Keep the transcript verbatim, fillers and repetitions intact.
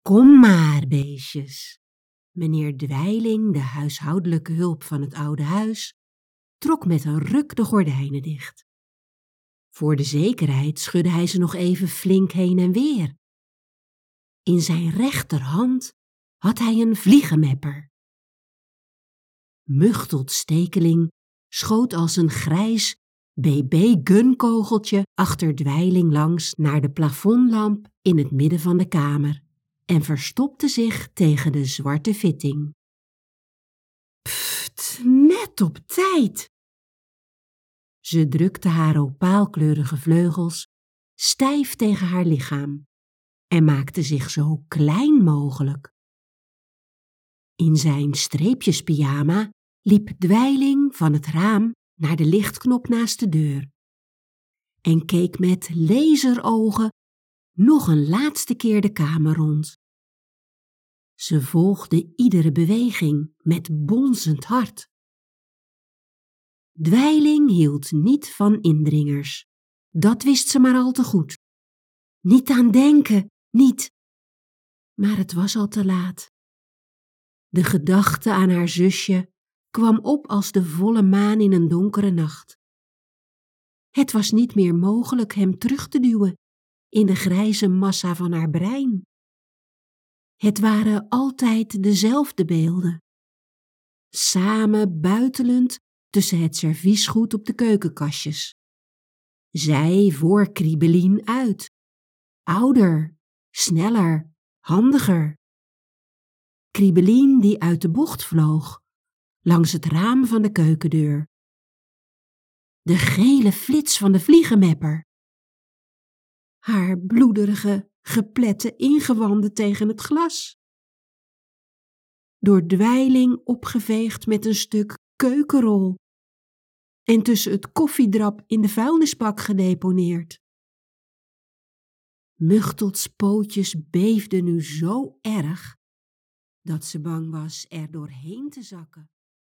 Kom maar, beestjes. Meneer Dwijling, de huishoudelijke hulp van het oude huis, trok met een ruk de gordijnen dicht. Voor de zekerheid schudde hij ze nog even flink heen en weer. In zijn rechterhand had hij een vliegenmepper. Muchtelt Stekeling schoot als een grijs B B-gunkogeltje achter Dwijling langs naar de plafondlamp in het midden van de kamer en verstopte zich tegen de zwarte vitting. Pft, net op tijd! Ze drukte haar opaalkleurige vleugels stijf tegen haar lichaam en maakte zich zo klein mogelijk. In zijn streepjespyjama liep Dwijling van het raam naar de lichtknop naast de deur en keek met laserogen nog een laatste keer de kamer rond. Ze volgde iedere beweging met bonzend hart. Dwijling hield niet van indringers. Dat wist ze maar al te goed. Niet aan denken, niet. Maar het was al te laat. De gedachte aan haar zusje kwam op als de volle maan in een donkere nacht. Het was niet meer mogelijk hem terug te duwen in de grijze massa van haar brein. Het waren altijd dezelfde beelden, samen buitelend tussen het serviesgoed op de keukenkastjes. Zij voor Kriebelien uit, ouder, sneller, handiger. Kriebelien die uit de bocht vloog, langs het raam van de keukendeur. De gele flits van de vliegenmepper. Haar bloederige, geplette ingewanden tegen het glas. Door Dwijling opgeveegd met een stuk keukenrol en tussen het koffiedrap in de vuilnisbak gedeponeerd. Muchtelts pootjes beefden nu zo erg dat ze bang was er doorheen te zakken.